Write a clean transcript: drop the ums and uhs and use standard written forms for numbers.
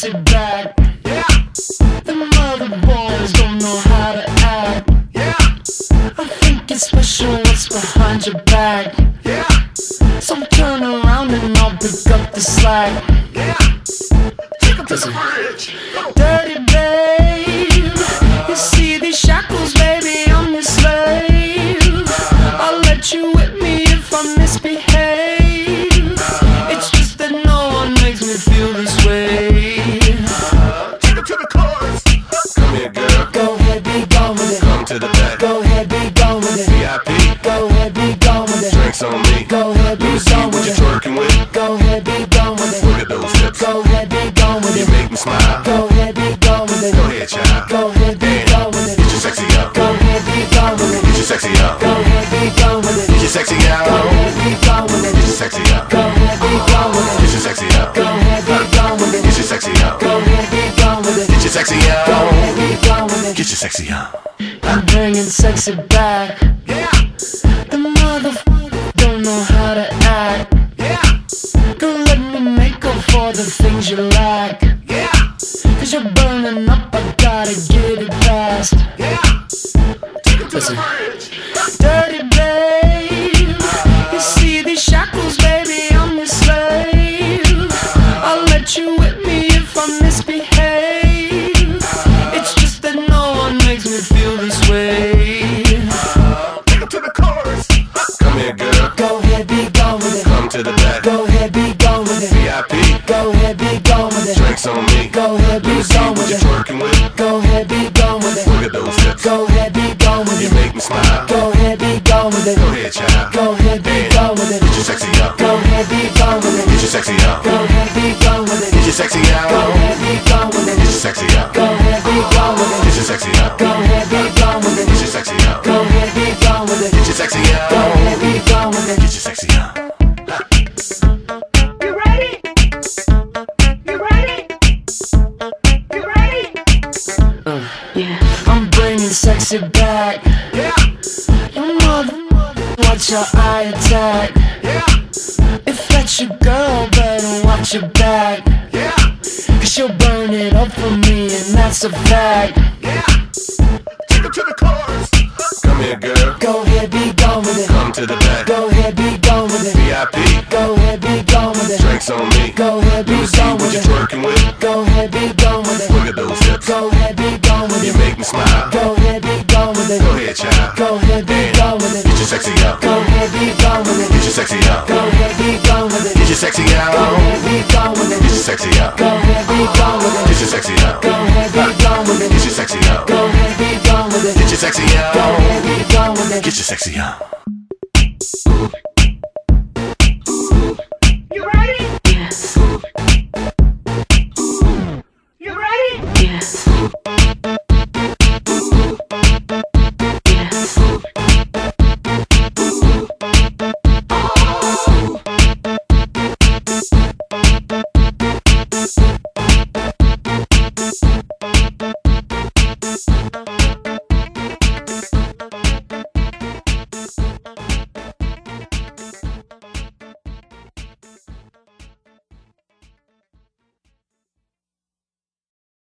sexy back. Yeah, The mother boys don't know how to act. yeah, I think it's special what's behind your back. yeah, So turn around and I'll pick up the slack. yeah. Take him to the bridge. Dirty babe, you see these shackles, baby, I'm your slave. I'll let you whip me if I misbehave. It's just that no one makes me feel this way. Take him to the chorus. Come here, girl. Go ahead, be gone with it. Come to the back. Go ahead, be gone with it. VIP. Go ahead, be gone with it. Drinks on me. Go ahead, be Let me see gone what with you're it. twerking with. Go ahead, be gone with it. Look at those hips. Go ahead, be gone with You it. make me smile. Go ahead, be gone with it. Go ahead, child. Go ahead, be gone with it. Get your sexy up. Go ahead, be gone with it. Get your sexy up. Go ahead, be gone with it. Get your sexy up. Go ahead, be gone with it. Get your sexy up. Go ahead, be gone with it. Get your sexy up. Go ahead, be gone with it. Get your sexy up. Go ahead, be gone with it. Get your sexy up. Go ahead, be gone with it. Get your sexy up. I'm bringing sexy back. Yeah, The motherfucker don't know how to act. yeah, Girl, let me make up for the things you lack. yeah, Cause you're burning up, I gotta get it fast. yeah. Take him to Listen. the bridge. Dirty babe, you see these shackles, baby, I'm your slave. I'll let you whip me if I misbehave. It's just that no one makes me feel this way. Take him to the chorus. Come here, girl. Go ahead, be gone with it. Come to the back. Go ahead, be gone with it. VIP. Go ahead, be gone with it. Drinks on me. Go ahead, Let me be see gone what with you're it. twerking with. Go ahead, be gone with it. Look at those hips. Go ahead, be gone with You it. make me smile. Go ahead, be gone with it. Go ahead, child. Go ahead, be gone with it. Get your sexy up. Go ahead, be gone with it. Get your sexy up. Go ahead, be gone with it. Get your sexy Go up. ahead, be gone with it. Get your sexy up. Go ahead, be gone with it. Get your sexy up. Go ahead, be gone with it. Get your sexy up. Go ahead, be gone with it. Get your sexy up. Go ahead, be gone with it. Get your sexy up. You ready? You ready? You ready? I'm bringing sexy back. Yeah, Your mother, watch your eye attack. yeah, If that's your girl, better watch your back. yeah, Cause she'll burn it up for me, and that's a fact. yeah. Take him to the chorus. Come here, girl. Go ahead, be gone with it. Come to the back. Go ahead, be gone with it. VIP. Go ahead, be gone with it. Drinks on me. Go ahead, Let be me see gone what with you're it. twerking with. Go ahead, be gone with it. Look at those hips. Go ahead, be gone with You it. make me smile. Go ahead, be gone with it. Go ahead, child. Go ahead, be gone with it. Get your sexy up. Go ahead, be gone with it. Get your sexy up. Go ahead, be gone with it. Get your sexy Go up. ahead, be gone with Get it. your sexy up. Go ahead, be gone with Get it. your sexy up. Go ahead, be gone with it. Get your sexy up. Go ahead, be gone with it. Get your sexy Go up. ahead, be gone with it. Get your sexy up.